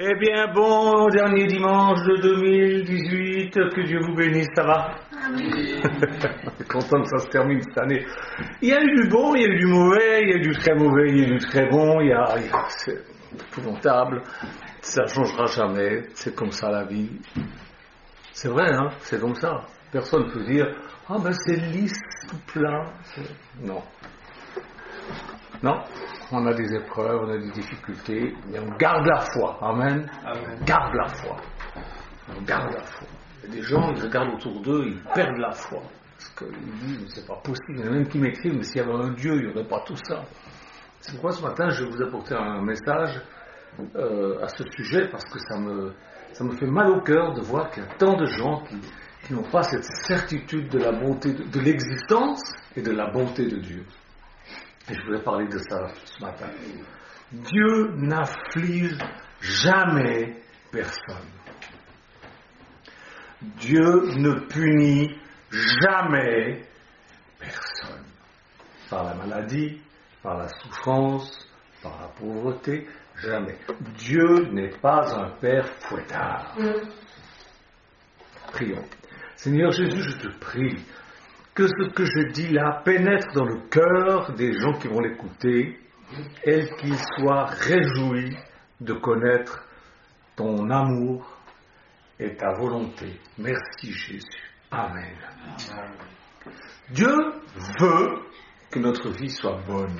Eh bien, bon dernier dimanche de 2018, que Dieu vous bénisse, ça va? On est content que ça se termine cette année. Il y a eu du bon, il y a eu du mauvais, il y a eu du très mauvais, il y a eu du très bon, c'est épouvantable, ça ne changera jamais, c'est comme ça la vie. C'est vrai, hein, c'est comme ça. Personne ne peut dire, ah ben c'est lisse, tout plat. Non. Non, on a des épreuves, on a des difficultés, mais on garde la foi. Amen. Amen. On garde la foi. On garde la foi. Il y a des gens, ils regardent autour d'eux, ils perdent la foi. Parce qu'ils disent, mais c'est pas possible. Il y en a même qui m'écrivent, mais s'il y avait un Dieu, il n'y aurait pas tout ça. C'est pourquoi ce matin, je vais vous apporter un message à ce sujet, parce que ça me fait mal au cœur de voir qu'il y a tant de gens qui n'ont pas cette certitude de la bonté, de l'existence et de la bonté de Dieu. Et je voulais parler de ça ce matin. Dieu n'afflige jamais personne. Dieu ne punit jamais personne. Par la maladie, par la souffrance, par la pauvreté, jamais. Dieu n'est pas un père fouettard. Prions. Seigneur Jésus, je te prie que ce que je dis là pénètre dans le cœur des gens qui vont l'écouter et qu'ils soient réjouis de connaître ton amour et ta volonté. Merci Jésus. Amen. Amen. Dieu veut que notre vie soit bonne.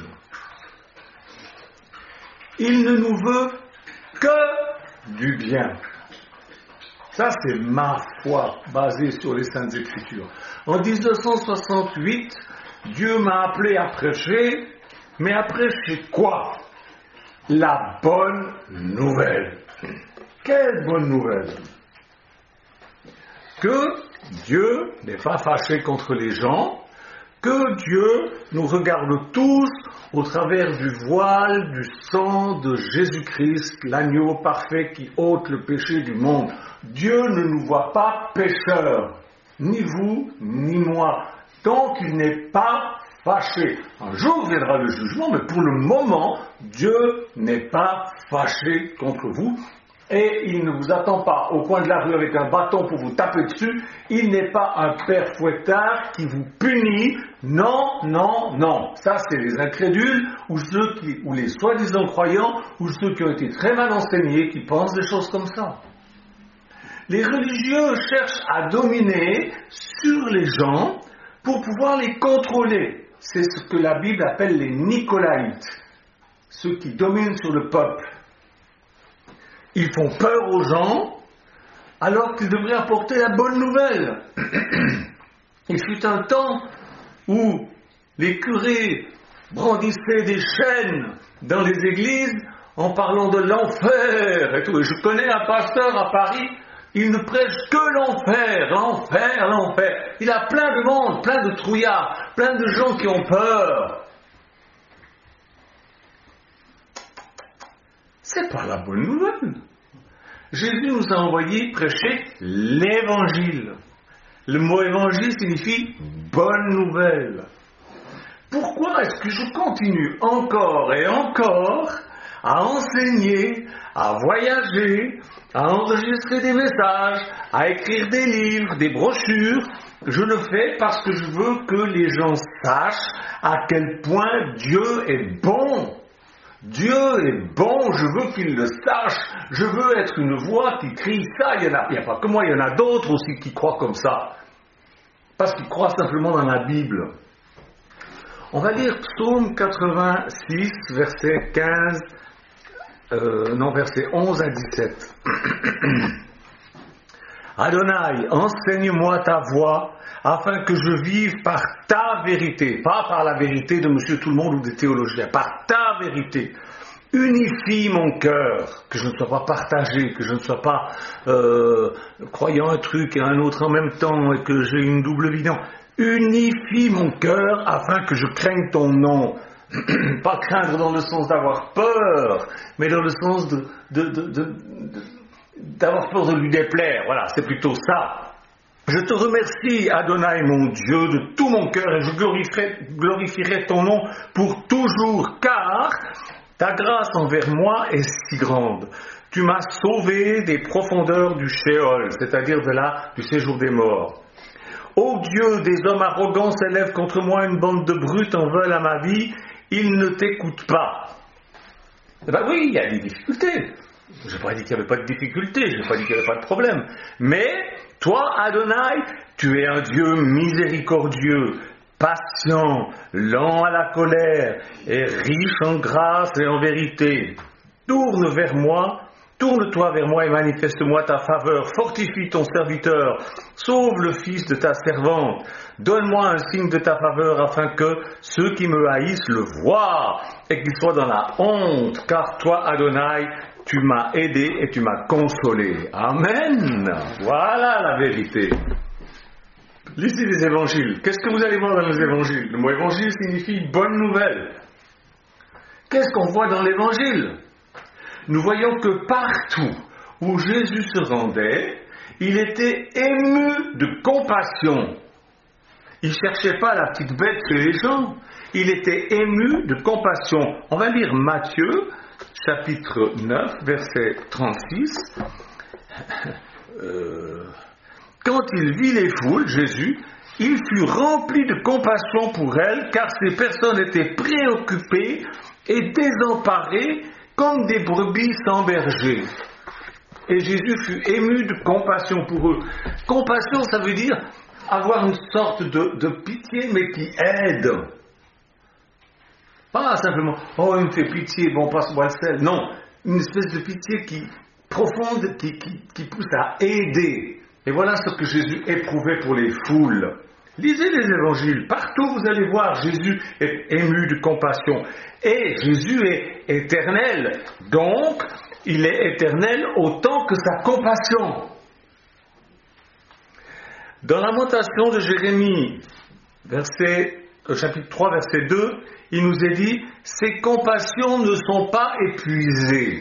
Il ne nous veut que du bien. Ça, c'est ma foi basée sur les Saintes Écritures. En 1968, Dieu m'a appelé à prêcher, mais à prêcher quoi? La bonne nouvelle. Quelle bonne nouvelle? Que Dieu n'est pas fâché contre les gens, que Dieu nous regarde tous au travers du voile du sang de Jésus-Christ, l'agneau parfait qui ôte le péché du monde. Dieu ne nous voit pas pécheurs, ni vous, ni moi, tant qu'il n'est pas fâché. Un jour viendra le jugement, mais pour le moment, Dieu n'est pas fâché contre vous. Et il ne vous attend pas au coin de la rue avec un bâton pour vous taper dessus. Il n'est pas un père fouettard qui vous punit. Non, non, non. Ça, c'est les incrédules ou les soi-disant croyants ou ceux qui ont été très mal enseignés qui pensent des choses comme ça. Les religieux cherchent à dominer sur les gens pour pouvoir les contrôler. C'est ce que la Bible appelle les Nicolaïtes, ceux qui dominent sur le peuple. Ils font peur aux gens, alors qu'ils devraient apporter la bonne nouvelle. Il fut un temps où les curés brandissaient des chaînes dans les églises en parlant de l'enfer et tout. Et je connais un pasteur à Paris, il ne prêche que l'enfer, l'enfer, l'enfer. Il a plein de monde, plein de trouillards, plein de gens qui ont peur. C'est pas la bonne nouvelle. Jésus nous a envoyé prêcher l'évangile. Le mot évangile signifie bonne nouvelle. Pourquoi est-ce que je continue encore et encore à enseigner, à voyager, à enregistrer des messages, à écrire des livres, des brochures? Je le fais parce que je veux que les gens sachent à quel point Dieu est bon. Dieu est bon, je veux qu'ils le sachent, je veux être une voix qui crie ça. Il n'y a pas que moi, il y en a d'autres aussi qui croient comme ça, parce qu'ils croient simplement dans la Bible. On va lire Psaume 86, verset 11 à 17. Adonai, enseigne-moi ta voix, afin que je vive par ta vérité, pas par la vérité de monsieur tout le monde ou des théologiens, par ta vérité. Unifie mon cœur, que je ne sois pas partagé, que je ne sois pas croyant un truc et un autre en même temps et que j'ai une double vision. Unifie mon cœur afin que je craigne ton nom. Pas craindre dans le sens d'avoir peur, mais dans le sens d'avoir peur de lui déplaire. Voilà, c'est plutôt ça. Je te remercie, Adonai, mon Dieu, de tout mon cœur, et je glorifierai ton nom pour toujours, car ta grâce envers moi est si grande. Tu m'as sauvé des profondeurs du Sheol, c'est-à-dire du séjour des morts. Ô Dieu, des hommes arrogants s'élèvent contre moi, une bande de brutes en veulent à ma vie, ils ne t'écoutent pas. Eh bien oui, il y a des difficultés. Je n'ai pas dit qu'il n'y avait pas de difficultés, je n'ai pas dit qu'il n'y avait pas de problème. Mais toi, Adonai, tu es un Dieu miséricordieux, patient, lent à la colère et riche en grâce et en vérité. Tourne-toi vers moi et manifeste-moi ta faveur. Fortifie ton serviteur. Sauve le fils de ta servante. Donne-moi un signe de ta faveur afin que ceux qui me haïssent le voient et qu'ils soient dans la honte. Car toi, Adonai, tu m'as aidé et tu m'as consolé. Amen. Voilà la vérité. Lisez les évangiles. Qu'est-ce que vous allez voir dans les évangiles? Le mot évangile signifie bonne nouvelle. Qu'est-ce qu'on voit dans l'évangile? Nous voyons que partout où Jésus se rendait, il était ému de compassion. Il ne cherchait pas la petite bête chez les gens. Il était ému de compassion. On va lire Matthieu, chapitre 9, verset 36. Quand il vit les foules, Jésus, il fut rempli de compassion pour elles, car ces personnes étaient préoccupées et désemparées comme des brebis sans berger. Et Jésus fut ému de compassion pour eux. Compassion, ça veut dire avoir une sorte de pitié, mais qui aide. Pas simplement, oh, il me fait pitié, bon, passe-moi le sel. Non, une espèce de pitié profonde qui pousse à aider. Et voilà ce que Jésus éprouvait pour les foules. Lisez les évangiles. Partout vous allez voir, Jésus est ému de compassion. Et Jésus est éternel. Donc, il est éternel autant que sa compassion. Dans Lamentation de Jérémie, chapitre 3, verset 2, il nous est dit « Ses compassions ne sont pas épuisées ».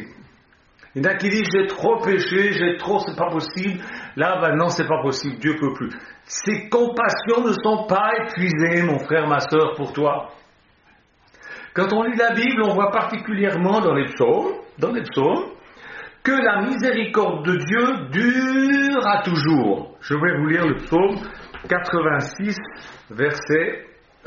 Il y en a qui disent « J'ai trop péché, c'est pas possible ». Là, non, c'est pas possible, Dieu peut plus. Ses compassions ne sont pas épuisées, mon frère, ma sœur, pour toi. Quand on lit la Bible, on voit particulièrement dans les psaumes, que la miséricorde de Dieu dure à toujours. Je vais vous lire le psaume 86, verset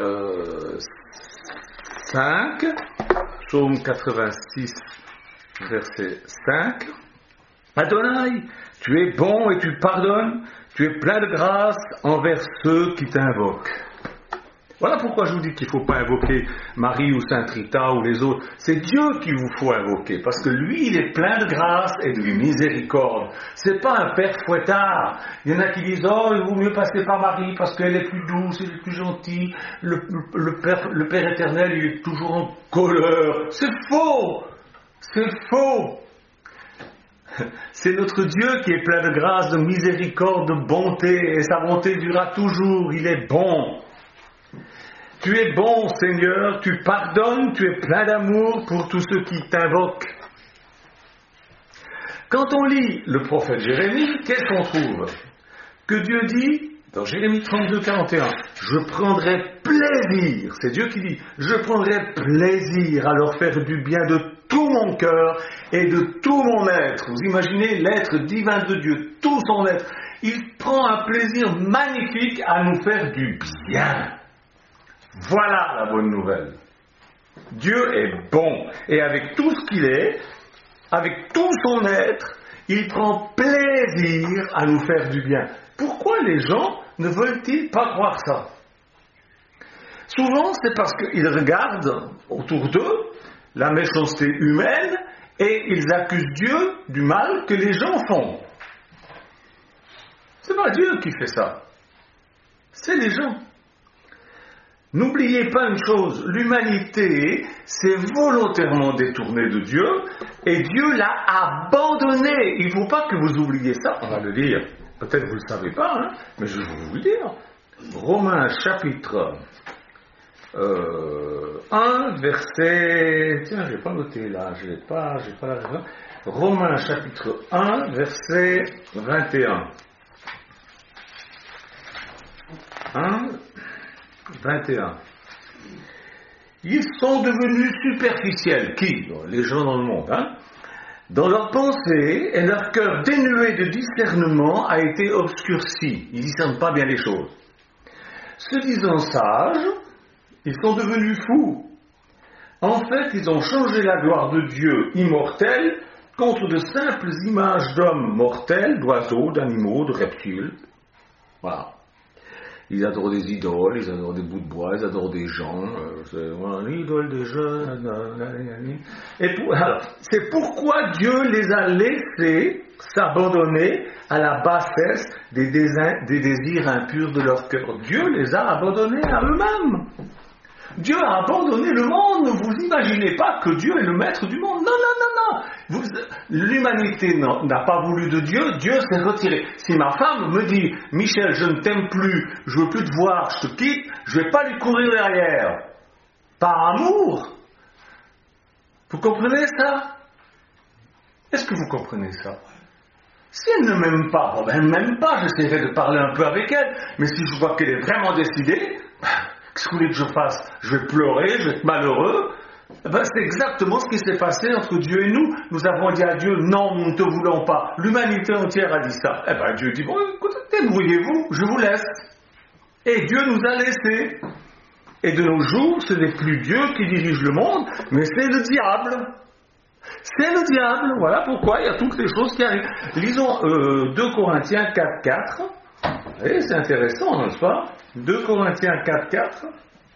5. Psaume 86, verset 5. Adonai, tu es bon et tu pardonnes, tu es plein de grâce envers ceux qui t'invoquent. Voilà pourquoi je vous dis qu'il ne faut pas invoquer Marie ou Sainte Rita ou les autres. C'est Dieu qu'il vous faut invoquer, parce que lui, il est plein de grâce et de miséricorde. C'est pas un père fouettard. Il y en a qui disent, oh, il vaut mieux passer par Marie parce qu'elle est plus douce, elle est plus gentille. Le Père éternel, il est toujours en colère. C'est faux! C'est faux! C'est notre Dieu qui est plein de grâce, de miséricorde, de bonté, et sa bonté durera toujours. Il est bon. Tu es bon, Seigneur, tu pardonnes, tu es plein d'amour pour tous ceux qui t'invoquent. Quand on lit le prophète Jérémie, qu'est-ce qu'on trouve? Que Dieu dit, dans Jérémie 32, 41, je prendrai plaisir, c'est Dieu qui dit, je prendrai plaisir à leur faire du bien de tout mon cœur et de tout mon être. Vous imaginez l'être divin de Dieu, tout son être. Il prend un plaisir magnifique à nous faire du bien. Voilà la bonne nouvelle. Dieu est bon et avec tout ce qu'il est, avec tout son être, il prend plaisir à nous faire du bien. Pourquoi les gens ne veulent-ils pas croire ça? Souvent, c'est parce qu'ils regardent autour d'eux la méchanceté humaine et ils accusent Dieu du mal que les gens font. C'est pas Dieu qui fait ça. C'est les gens. N'oubliez pas une chose, l'humanité s'est volontairement détournée de Dieu et Dieu l'a abandonné. Il ne faut pas que vous oubliez ça, on va le lire. Peut-être que vous ne le savez pas, hein, mais je vais vous le dire. Romains chapitre 1, verset... Tiens, je n'ai pas noté là, je n'ai pas la référence. Romains chapitre 1, verset 21. 1, 21. Ils sont devenus superficiels. Qui? Les gens dans le monde. Hein? Dans leur pensée et leur cœur dénué de discernement a été obscurci. Ils ne discernent pas bien les choses. Se disant sages, ils sont devenus fous. En fait, ils ont changé la gloire de Dieu immortel contre de simples images d'hommes mortels, d'oiseaux, d'animaux, de reptiles. Voilà. Ils adorent des idoles, ils adorent des bouts de bois, ils adorent des gens. L'idole des jeunes. Alors, c'est pourquoi Dieu les a laissés s'abandonner à la bassesse des désirs impurs de leur cœur. Dieu les a abandonnés à eux-mêmes. Dieu a abandonné le monde. Ne vous imaginez pas que Dieu est le maître du monde. Non, non, non, non. L'humanité n'a pas voulu de Dieu. Dieu s'est retiré. Si ma femme me dit, Michel, je ne t'aime plus, je veux plus te voir, je te quitte, je ne vais pas lui courir derrière. Par amour. Vous comprenez ça? Est-ce que vous comprenez ça? Si elle ne m'aime pas, bon ben elle ne m'aime pas, j'essaierai de parler un peu avec elle. Mais si je vois qu'elle est vraiment décidée, qu'est-ce que vous voulez que je fasse? Je vais pleurer, je vais être malheureux. Ben, c'est exactement ce qui s'est passé entre Dieu et nous. Nous avons dit à Dieu, non, nous ne te voulons pas. L'humanité entière a dit ça. Eh ben, Dieu dit, bon, écoutez, débrouillez-vous, je vous laisse. Et Dieu nous a laissés. Et de nos jours, ce n'est plus Dieu qui dirige le monde, mais c'est le diable. C'est le diable. Voilà pourquoi il y a toutes les choses qui arrivent. Lisons 2 Corinthiens 4.4. Et c'est intéressant, n'est-ce pas? 2 Corinthiens 4.4.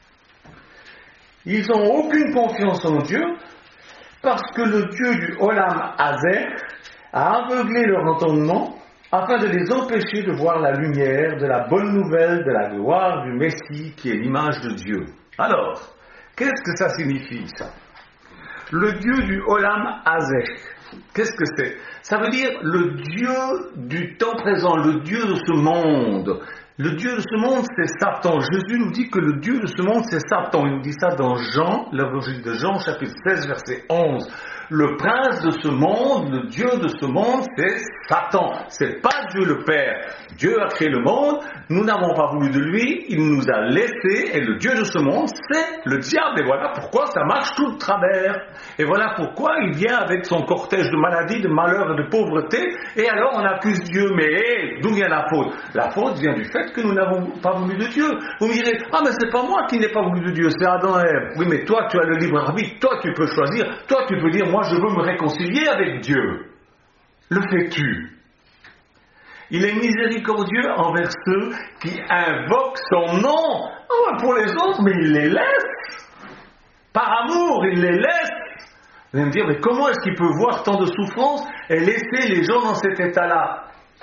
Ils n'ont aucune confiance en Dieu parce que le Dieu du Olam Hazeh a aveuglé leur entendement afin de les empêcher de voir la lumière de la bonne nouvelle de la gloire du Messie qui est l'image de Dieu. Alors, qu'est-ce que ça signifie ça? Le Dieu du Olam Hazeh, qu'est-ce que c'est? Ça veut dire le Dieu du temps présent, le Dieu de ce monde. Le Dieu de ce monde, c'est Satan. Jésus nous dit que le Dieu de ce monde, c'est Satan. Il nous dit ça dans Jean, l'évangile de Jean, chapitre 16, verset 11. Le prince de ce monde, le Dieu de ce monde, c'est Satan. C'est pas Dieu le Père. Dieu a créé le monde, nous n'avons pas voulu de lui, il nous a laissés, et le Dieu de ce monde, c'est le diable. Et voilà pourquoi ça marche tout de travers. Et voilà pourquoi il vient avec son cortège de maladies, de malheurs et de pauvreté, et alors on accuse Dieu. Mais d'où vient la faute? La faute vient du fait que nous n'avons pas voulu de Dieu. Vous me direz, ah mais c'est pas moi qui n'ai pas voulu de Dieu, c'est Adam et Ève. Oui, mais toi tu as le libre arbitre, toi tu peux choisir, toi tu peux dire, moi je veux me réconcilier avec Dieu. Le fais-tu? Il est miséricordieux envers ceux qui invoquent son nom. Oh, pour les autres, mais il les laisse. Par amour, il les laisse. Vous allez me dire, mais comment est-ce qu'il peut voir tant de souffrance et laisser les gens dans cet état-là?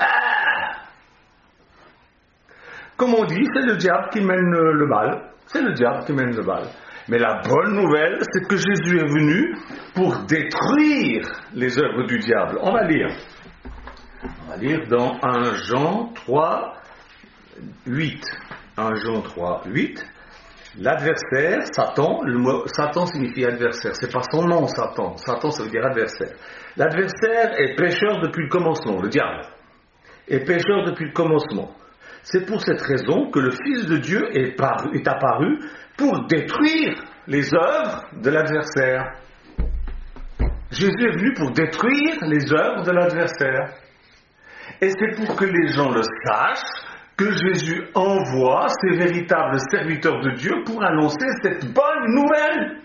Comme on dit, c'est le diable qui mène le mal. C'est le diable qui mène le mal. Mais la bonne nouvelle, c'est que Jésus est venu pour détruire les œuvres du diable. On va lire. On va lire dans 1 Jean 3, 8. 1 Jean 3, 8. L'adversaire, Satan, le mot Satan signifie adversaire. C'est pas son nom, Satan. Satan, ça veut dire adversaire. L'adversaire est pécheur depuis le commencement, le diable. Est pécheur depuis le commencement. C'est pour cette raison que le Fils de Dieu est apparu pour détruire les œuvres de l'adversaire. Jésus est venu pour détruire les œuvres de l'adversaire. Et c'est pour que les gens le sachent que Jésus envoie ses véritables serviteurs de Dieu pour annoncer cette bonne nouvelle.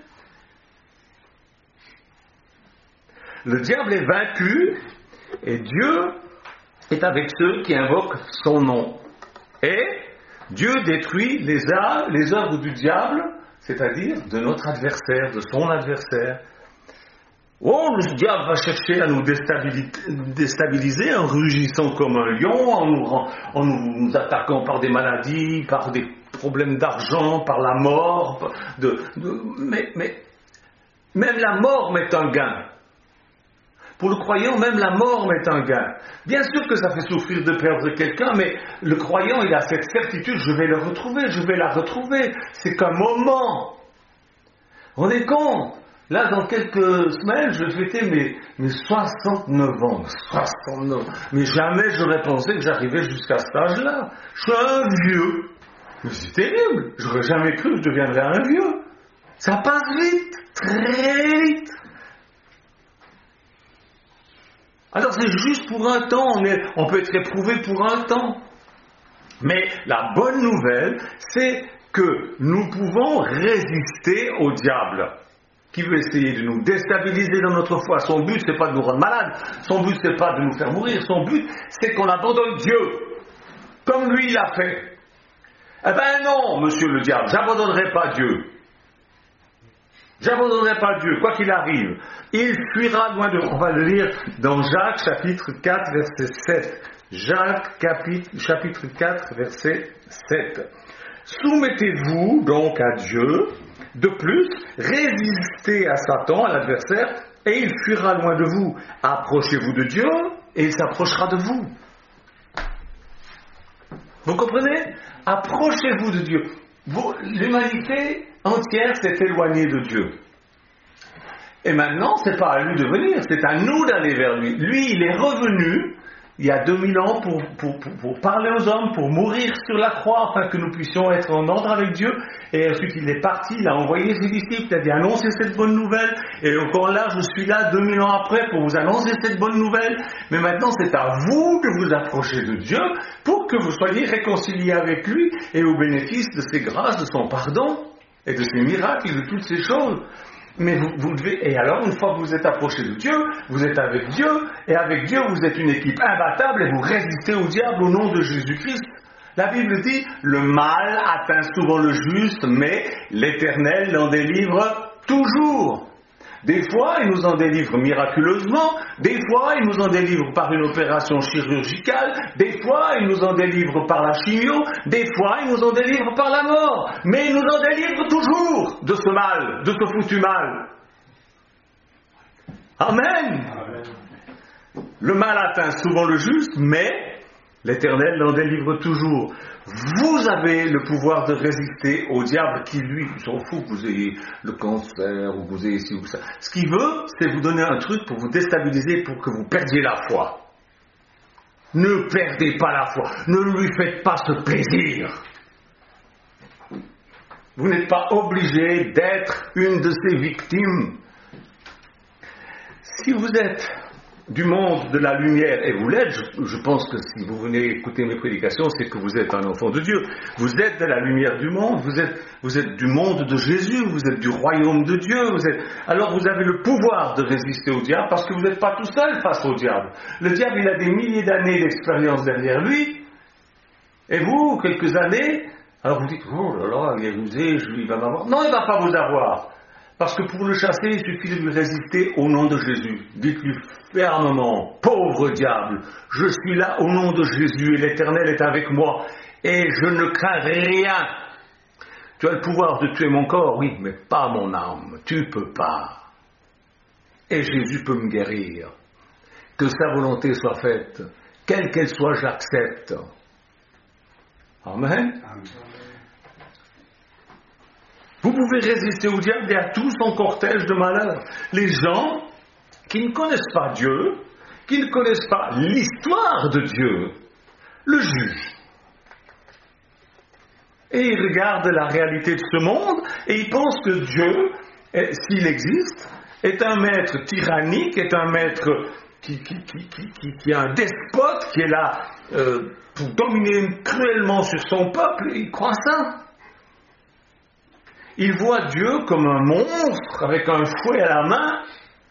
Le diable est vaincu et Dieu est avec ceux qui invoquent son nom. Et Dieu détruit les œuvres du diable, c'est-à-dire de notre adversaire, de son adversaire. Oh, le diable va chercher à nous déstabiliser en rugissant comme un lion, en nous attaquant par des maladies, par des problèmes d'argent, par la mort. Mais même la mort met un gain. Pour le croyant, même la mort met un gain. Bien sûr que ça fait souffrir de perdre quelqu'un, mais le croyant, il a cette certitude, je vais le retrouver, je vais la retrouver. C'est qu'un moment. On est compte. Là, dans quelques semaines, je vais fêter mes 69 ans. 69. Mais jamais j'aurais pensé que j'arrivais jusqu'à cet âge-là. Je suis un vieux. Mais c'est terrible. J'aurais jamais cru que je deviendrais un vieux. Ça passe vite. Très vite. Alors c'est juste pour un temps, on peut être éprouvé pour un temps. Mais la bonne nouvelle, c'est que nous pouvons résister au diable, qui veut essayer de nous déstabiliser dans notre foi. Son but, c'est pas de nous rendre malades, son but, c'est pas de nous faire mourir, son but, c'est qu'on abandonne Dieu, comme lui l'a fait. Eh ben non, monsieur le diable, j'abandonnerai pas Dieu. J'abandonnerai pas Dieu, quoi qu'il arrive. Il fuira loin de... On va le lire dans Jacques, chapitre 4, verset 7. Jacques, chapitre 4, verset 7. Soumettez-vous donc à Dieu. De plus, résistez à Satan, à l'adversaire, et il fuira loin de vous. Approchez-vous de Dieu, et il s'approchera de vous. Vous comprenez? Approchez-vous de Dieu. L'humanité entière s'est éloignée de Dieu. Et maintenant, ce n'est pas à lui de venir, c'est à nous d'aller vers lui. Lui, il est revenu il y a 2000 ans pour parler aux hommes, pour mourir sur la croix, afin que nous puissions être en ordre avec Dieu. Et ensuite, il est parti, il a envoyé ses disciples, il a dit annoncez cette bonne nouvelle. Et encore là, je suis là 2000 ans après pour vous annoncer cette bonne nouvelle. Mais maintenant, c'est à vous de vous approcher de Dieu pour que vous soyez réconciliés avec lui et au bénéfice de ses grâces, de son pardon et de ses miracles et de toutes ces choses. Mais vous devez, et alors une fois que vous êtes approché de Dieu, vous êtes avec Dieu, et avec Dieu vous êtes une équipe imbattable et vous résistez au diable au nom de Jésus-Christ. La Bible dit, le mal atteint souvent le juste, mais l'Éternel l'en délivre toujours. Des fois, il nous en délivre miraculeusement, des fois, il nous en délivre par une opération chirurgicale, des fois, il nous en délivre par la chimio, des fois, il nous en délivre par la mort. Mais il nous en délivre toujours de ce mal, de ce foutu mal. Amen. Amen. Le mal atteint souvent le juste, mais l'Éternel l'en délivre toujours. Vous avez le pouvoir de résister au diable qui, lui, s'en fout que vous ayez le cancer ou que vous ayez ci ou ça. Ce qu'il veut, c'est vous donner un truc pour vous déstabiliser, pour que vous perdiez la foi. Ne perdez pas la foi. Ne lui faites pas ce plaisir. Vous n'êtes pas obligé d'être une de ses victimes. Si vous êtes du monde de la lumière, et vous l'êtes, je pense que si vous venez écouter mes prédications, c'est que vous êtes un enfant de Dieu. Vous êtes de la lumière du monde, vous êtes du monde de Jésus, vous êtes du royaume de Dieu, alors vous avez le pouvoir de résister au diable, parce que vous n'êtes pas tout seul face au diable. Le diable, il a des milliers d'années d'expérience derrière lui, et vous, quelques années, alors vous dites, oh là là, il est rusé, il va m'avoir. Non, il ne va pas vous avoir. Parce que pour le chasser, il suffit de lui résister au nom de Jésus. Dites-lui fermement, pauvre diable, je suis là au nom de Jésus et l'Éternel est avec moi et je ne crains rien. Tu as le pouvoir de tuer mon corps, oui, mais pas mon âme. Tu ne peux pas. Et Jésus peut me guérir. Que sa volonté soit faite. Quelle qu'elle soit, j'accepte. Amen. Amen. Vous pouvez résister au diable et à tout son cortège de malheurs. Les gens qui ne connaissent pas Dieu, qui ne connaissent pas l'histoire de Dieu, le jugent. Et ils regardent la réalité de ce monde et ils pensent que Dieu, s'il existe, est un maître tyrannique, est un maître qui est un despote, qui est là pour dominer cruellement sur son peuple. Ils croient ça. Il voit Dieu comme un monstre avec un fouet à la main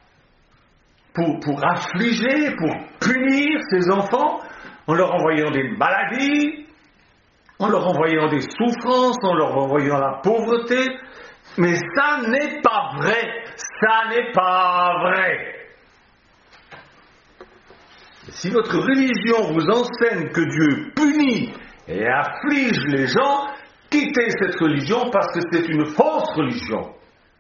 pour affliger, pour punir ses enfants en leur envoyant des maladies, en leur envoyant des souffrances, en leur envoyant la pauvreté. Mais ça n'est pas vrai. Ça n'est pas vrai. Si votre religion vous enseigne que Dieu punit et afflige les gens, quittez cette religion parce que c'est une fausse religion.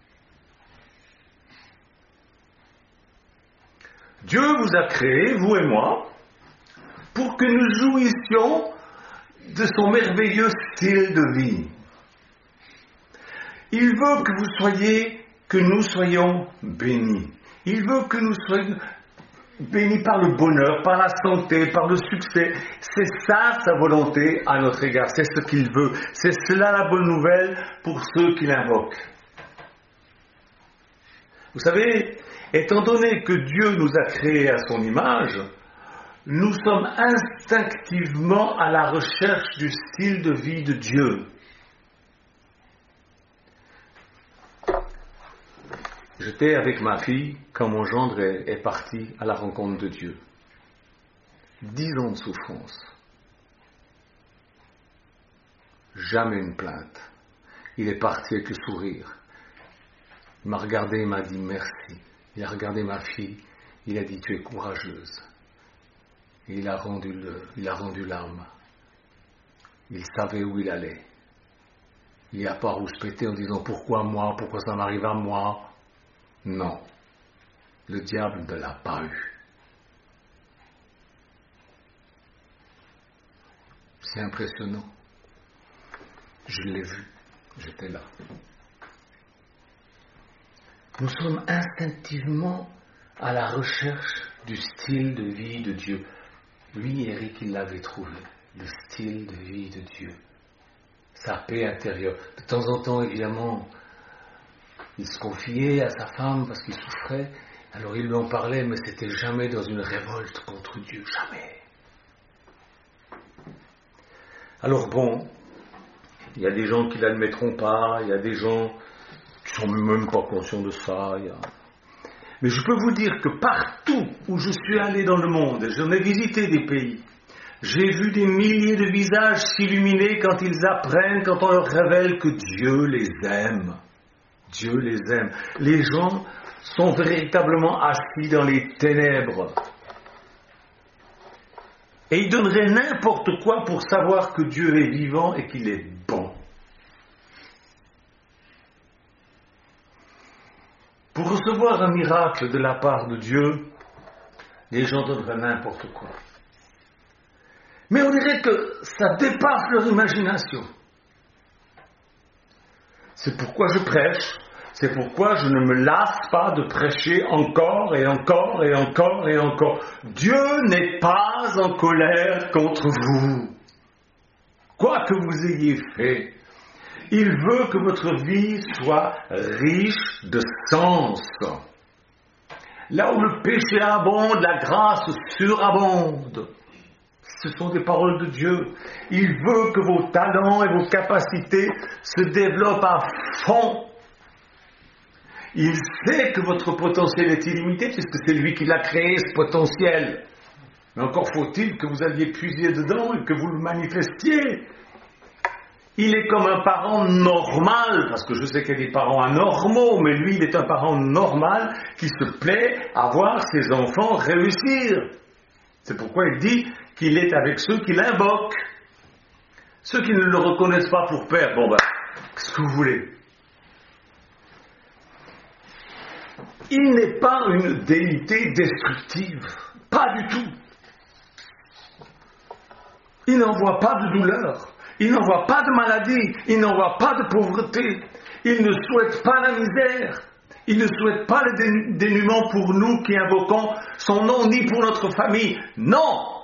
Dieu vous a créé, vous et moi, pour que nous jouissions de son merveilleux style de vie. Il veut que nous soyons bénis. Il veut que nous soyons bénis par le bonheur, par la santé, par le succès. C'est ça sa volonté à notre égard. C'est ce qu'il veut. C'est cela la bonne nouvelle pour ceux qui l'invoquent. Vous savez, Étant donné que Dieu nous a créés à son image, nous sommes instinctivement à la recherche du style de vie de Dieu. J'étais avec ma fille quand mon gendre est parti à la rencontre de Dieu. 10 ans de souffrance. Jamais une plainte. Il est parti avec le sourire. Il m'a regardé, il m'a dit merci. Il a regardé ma fille, il a dit tu es courageuse. Et il a rendu l'âme. Il savait où il allait. Il n'y a pas rouspété en disant pourquoi moi, pourquoi ça m'arrive à moi. Non, le diable ne l'a pas eu. C'est impressionnant. Je l'ai vu, j'étais là. Nous sommes instinctivement à la recherche du style de vie de Dieu. Lui, Eric, il l'avait trouvé, le style de vie de Dieu. Sa paix intérieure. De temps en temps, évidemment, il se confiait à sa femme parce qu'il souffrait. Alors il lui en parlait, mais c'était jamais dans une révolte contre Dieu, jamais. Alors bon, il y a des gens qui ne l'admettront pas, il y a des gens qui sont même pas conscients de ça. Mais je peux vous dire que partout où je suis allé dans le monde, j'en ai visité des pays, j'ai vu des milliers de visages s'illuminer quand ils apprennent, quand on leur révèle que Dieu les aime. Dieu les aime. Les gens sont véritablement assis dans les ténèbres. Et ils donneraient n'importe quoi pour savoir que Dieu est vivant et qu'il est bon. Pour recevoir un miracle de la part de Dieu, les gens donneraient n'importe quoi. Mais on dirait que ça dépasse leur imagination. C'est pourquoi je prêche, c'est pourquoi je ne me lasse pas de prêcher encore et encore et encore et encore. Dieu n'est pas en colère contre vous. Quoi que vous ayez fait, il veut que votre vie soit riche de sens. Là où le péché abonde, la grâce surabonde. Ce sont des paroles de Dieu. Il veut que vos talents et vos capacités se développent à fond. Il sait que votre potentiel est illimité puisque c'est lui qui l'a créé, ce potentiel. Mais encore faut-il que vous alliez puiser dedans et que vous le manifestiez. Il est comme un parent normal, parce que je sais qu'il y a des parents anormaux, mais lui, il est un parent normal qui se plaît à voir ses enfants réussir. C'est pourquoi il dit qu'il est avec ceux qui l'invoquent. Ceux qui ne le reconnaissent pas pour père, qu'est-ce que vous voulez? Il n'est pas une déité destructive, pas du tout. Il n'envoie pas de douleur. Il n'envoie pas de maladie, il n'envoie pas de pauvreté, il ne souhaite pas la misère, il ne souhaite pas le dénuement pour nous qui invoquons son nom, ni pour notre famille. Non!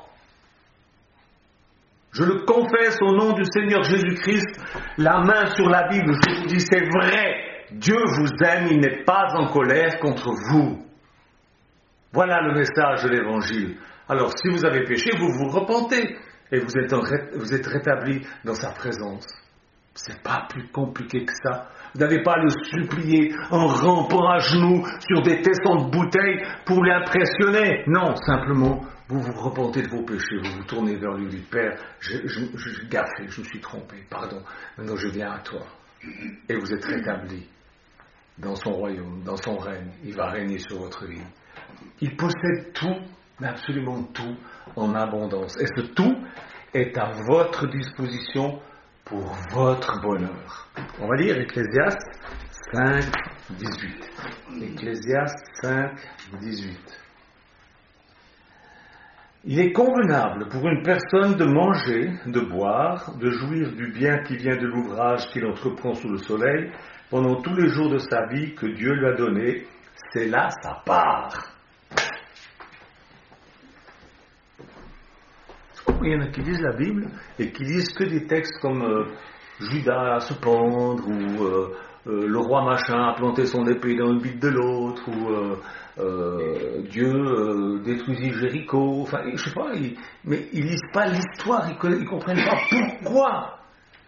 Je le confesse au nom du Seigneur Jésus-Christ, la main sur la Bible, je vous dis c'est vrai, Dieu vous aime, il n'est pas en colère contre vous. Voilà le message de l'Évangile. Alors si vous avez péché, vous vous repentez. Et vous êtes rétabli dans sa présence. C'est pas plus compliqué que ça. Vous n'avez pas à le supplier en rampant à genoux sur des tessons de bouteilles pour l'impressionner. Non, simplement, vous vous repentez de vos péchés, vous vous tournez vers lui, dites Père, j'ai gaffé, je me suis trompé, pardon. Maintenant je viens à toi. Et vous êtes rétabli dans son royaume, dans son règne. Il va régner sur votre vie. Il possède tout, mais absolument tout, en abondance. Et ce tout est à votre disposition pour votre bonheur. On va lire Ecclésiaste 5, 18. Ecclésiaste 5, 18. Il est convenable pour une personne de manger, de boire, de jouir du bien qui vient de l'ouvrage qu'il entreprend sous le soleil, pendant tous les jours de sa vie que Dieu lui a donné. C'est là sa part. Il y en a qui lisent la Bible et qui lisent que des textes comme Judas à se pendre ou le roi machin a planté son épée dans le bide de l'autre, ou Dieu détruisit Jéricho, enfin, je sais pas, mais ils lisent pas l'histoire, ils comprennent pas pourquoi.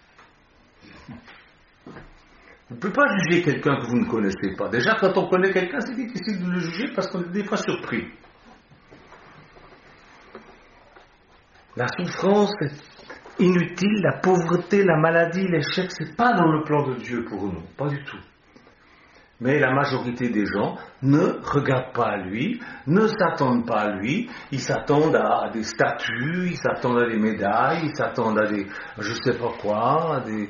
Vous ne pouvez pas juger quelqu'un que vous ne connaissez pas. Déjà, quand on connaît quelqu'un, c'est difficile de le juger parce qu'on est des fois surpris. La souffrance est inutile, la pauvreté, la maladie, l'échec, c'est pas dans le plan de Dieu pour nous, pas du tout. Mais la majorité des gens ne regardent pas à lui, ne s'attendent pas à lui, ils s'attendent à des statues, ils s'attendent à des médailles, ils s'attendent à des, je sais pas quoi, à des...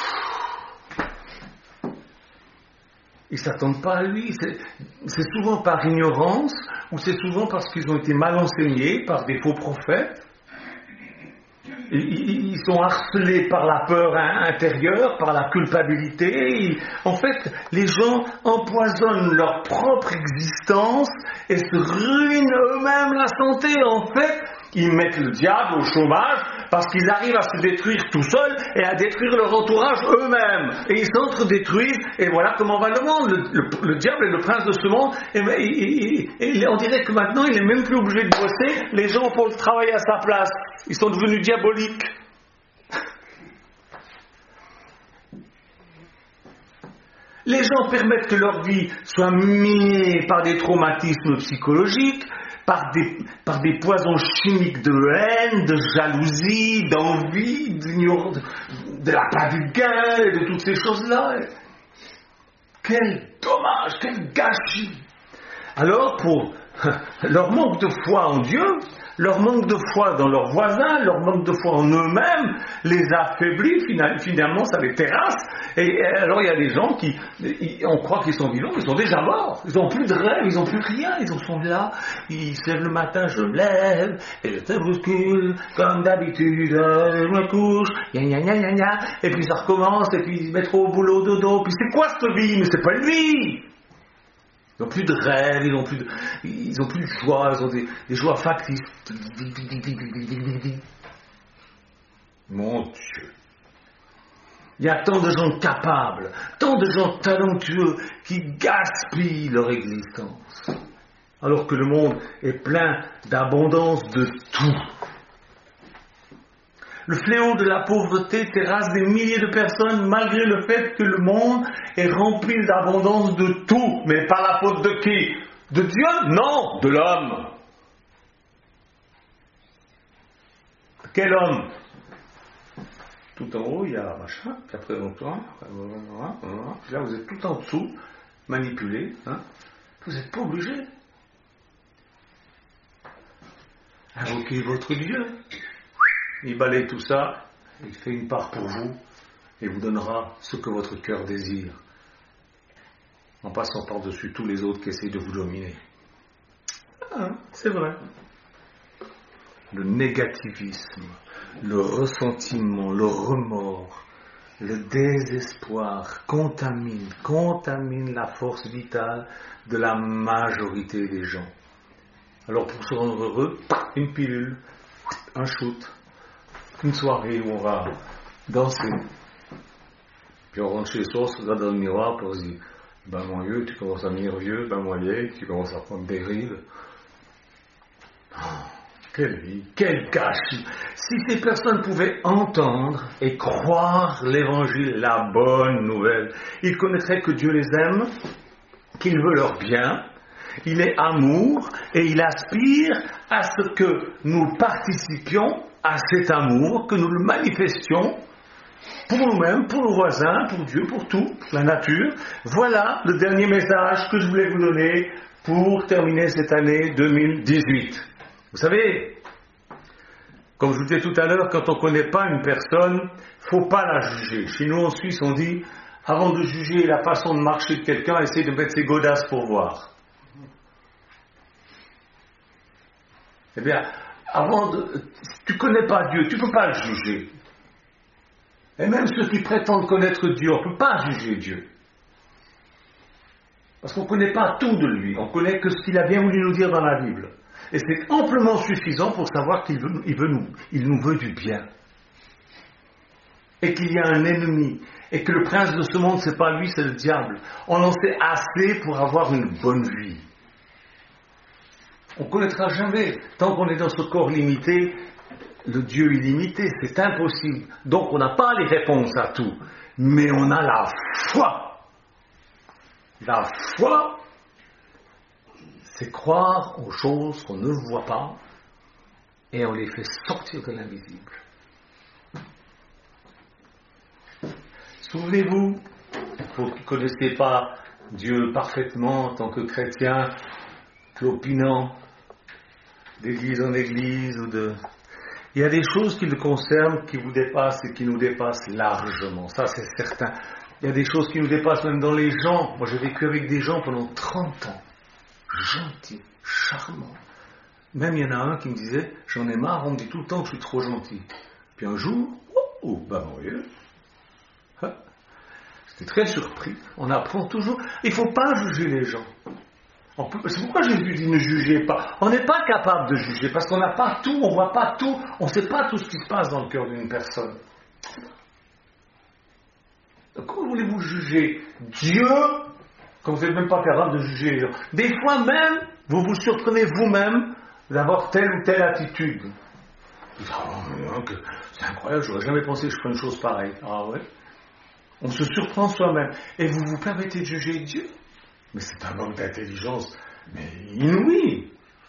Ils ne s'attendent pas à lui. C'est souvent par ignorance, ou c'est souvent parce qu'ils ont été mal enseignés par des faux prophètes. Ils sont harcelés par la peur intérieure, par la culpabilité. En fait, les gens empoisonnent leur propre existence et se ruinent eux-mêmes la santé. En fait, ils mettent le diable au chômage parce qu'ils arrivent à se détruire tout seuls et à détruire leur entourage eux-mêmes. Et ils s'entre-détruisent, et voilà comment va le monde. Le diable est le prince de ce monde, et on dirait que maintenant il n'est même plus obligé de bosser, les gens font le travail à sa place. Ils sont devenus diaboliques. Les gens permettent que leur vie soit minée par des traumatismes psychologiques, par des poisons chimiques de haine, de jalousie, d'envie, de la part du gain et de toutes ces choses-là. Quel dommage, quel gâchis. Alors, pour leur manque de foi en Dieu, leur manque de foi dans leurs voisins, leur manque de foi en eux-mêmes, les affaiblit, finalement ça les terrasse, et alors il y a des gens qui, on croit qu'ils sont vivants, ils sont déjà morts, ils n'ont plus de rêve, ils n'ont plus rien, ils sont là, ils se lèvent le matin, je me lève, et je te bouscule, comme d'habitude, je me couche, et puis ça recommence, et puis ils se mettent au boulot, dodo, puis c'est quoi cette vie? Mais c'est pas une vie! Ils n'ont plus de rêve, ils n'ont plus de joie, ils ont des joies factices. Mon Dieu. Il y a tant de gens capables, tant de gens talentueux qui gaspillent leur existence. Alors que le monde est plein d'abondance de tout. Le fléau de la pauvreté terrasse des milliers de personnes malgré le fait que le monde est rempli d'abondance de tout. Mais par la faute de qui? De Dieu? Non, de l'homme. Quel homme? Tout en haut, il y a machin, puis après là vous êtes tout en dessous, manipulé. Hein? Vous n'êtes pas obligé. Invoquez votre Dieu. Il balaye tout ça, il fait une part pour vous et vous donnera ce que votre cœur désire, en passant par-dessus tous les autres qui essayent de vous dominer. Ah, c'est vrai. Le négativisme, le ressentiment, le remords, le désespoir contamine la force vitale de la majorité des gens. Alors pour se rendre heureux, une pilule, un shoot, une soirée où on va danser. Puis on rentre chez soi, on se regarde dans le miroir, puis on se dit, ben mon vieux, tu commences à venir vieux, ben moi vieille, tu commences à prendre des rides. Oh, quelle vie, quel gâchis. Si ces personnes pouvaient entendre et croire l'évangile, la bonne nouvelle, ils connaîtraient que Dieu les aime, qu'il veut leur bien, il est amour, et il aspire à ce que nous participions à cet amour, que nous le manifestions pour nous-mêmes, pour nos voisins, pour Dieu, pour tout, la nature. Voilà le dernier message que je voulais vous donner pour terminer cette année 2018. Vous savez, comme je vous disais tout à l'heure, quand on ne connaît pas une personne, il ne faut pas la juger. Chez nous en Suisse, on dit, avant de juger la façon de marcher de quelqu'un, essaye de mettre ses godasses pour voir. Eh bien, si tu ne connais pas Dieu, tu ne peux pas le juger. Et même ceux qui prétendent connaître Dieu, on ne peut pas juger Dieu. Parce qu'on ne connaît pas tout de lui, on ne connaît que ce qu'il a bien voulu nous dire dans la Bible. Et c'est amplement suffisant pour savoir qu'il nous veut du bien. et qu'il y a un ennemi, et que le prince de ce monde, c'est pas lui, c'est le diable. On en sait assez pour avoir une bonne vie. On ne connaîtra jamais, tant qu'on est dans ce corps limité, le Dieu illimité, c'est impossible. Donc on n'a pas les réponses à tout, mais on a la foi. La foi, c'est croire aux choses qu'on ne voit pas, et on les fait sortir de l'invisible. Souvenez-vous, vous qui ne connaissez pas Dieu parfaitement en tant que chrétien, clopinant, d'église en église, il y a des choses qui le concernent, qui vous dépassent et qui nous dépassent largement, ça c'est certain. Il y a des choses qui nous dépassent même dans les gens. Moi j'ai vécu avec des gens pendant 30 ans, gentils, charmants. Même il y en a un qui me disait, j'en ai marre, on me dit tout le temps que je suis trop gentil. Puis un jour, voyez, j'étais très surpris. On apprend toujours, il ne faut pas juger les gens. C'est pourquoi Jésus dit ne jugez pas. On n'est pas capable de juger parce qu'on n'a pas tout, on ne voit pas tout, on ne sait pas tout ce qui se passe dans le cœur d'une personne. Donc, comment voulez-vous juger Dieu quand vous n'êtes même pas capable de juger les gens? Des fois même, vous vous surprenez vous-même d'avoir telle ou telle attitude. C'est incroyable, je n'aurais jamais pensé que je ferais une chose pareille. Ah ouais? On se surprend soi-même. Et vous vous permettez de juger Dieu? Mais c'est un manque d'intelligence, mais inouï.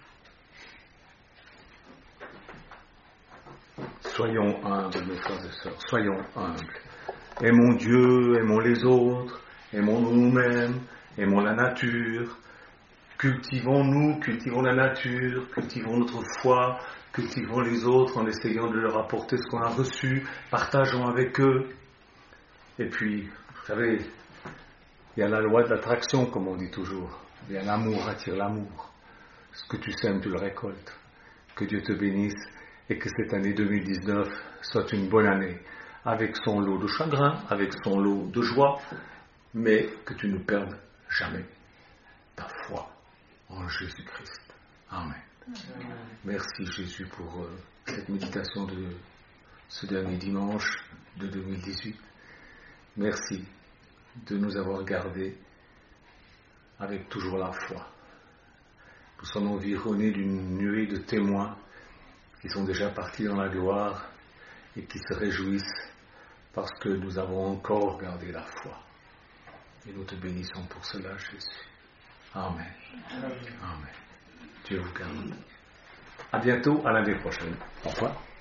Soyons humbles, mes frères et sœurs, soyons humbles. Aimons Dieu, aimons les autres, aimons nous-mêmes, aimons la nature. Cultivons-nous, cultivons la nature, cultivons notre foi, cultivons les autres en essayant de leur apporter ce qu'on a reçu, partageons avec eux. Et puis, vous savez, il y a la loi de l'attraction, comme on dit toujours. Il y a l'amour attire l'amour. Ce que tu sèmes, tu le récoltes. Que Dieu te bénisse et que cette année 2019 soit une bonne année, avec son lot de chagrin, avec son lot de joie, mais que tu ne perdes jamais ta foi en Jésus-Christ. Amen. Merci Jésus pour cette méditation de ce dernier dimanche de 2018. Merci de nous avoir gardés avec toujours la foi. Nous sommes environnés d'une nuée de témoins qui sont déjà partis dans la gloire et qui se réjouissent parce que nous avons encore gardé la foi. Et nous te bénissons pour cela, Jésus. Amen. Amen. Dieu vous garde. À bientôt, à l'année prochaine. Au revoir.